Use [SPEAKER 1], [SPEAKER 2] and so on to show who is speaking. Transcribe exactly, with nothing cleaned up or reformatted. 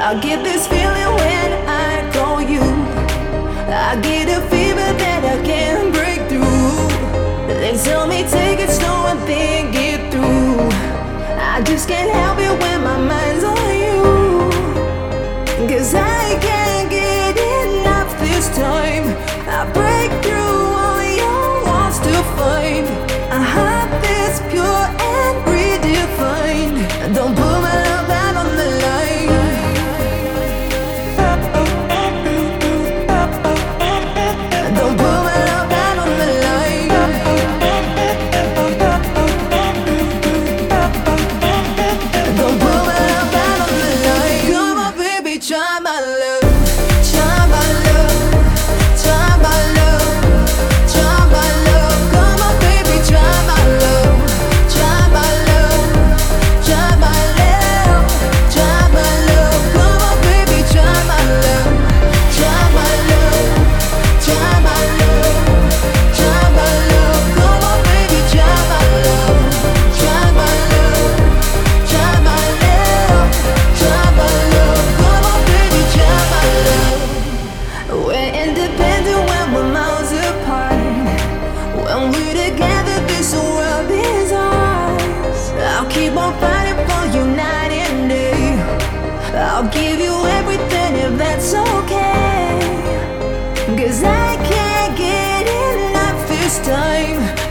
[SPEAKER 1] I get this feeling when I call you. I get a fever that I can't break through. They tell me take it slow and then get through. I just can't help it when my mind's on you. 'Cause I can't get enough this time. I break through all your walls to find a heart that's pure and redefined. Don't put my love out on the line. Don't put my love out on the line. Don't put my love out on the line. Come on, baby, try my love. Try my love. Try my love. Try my love. Come on, baby, try my love. Try my love. Try my love. Try my love. Come on, baby, try my love. Try my love. Try my love. Try my love. Come on, baby, try my love. Try my love. Try my love. Try my love. Come on, baby, try my love. We're independent when we're miles apart. When we're together, this world is ours. I'll keep on fighting for you night and day. I'll give you everything if that's okay. 'Cause I can't get enough this time.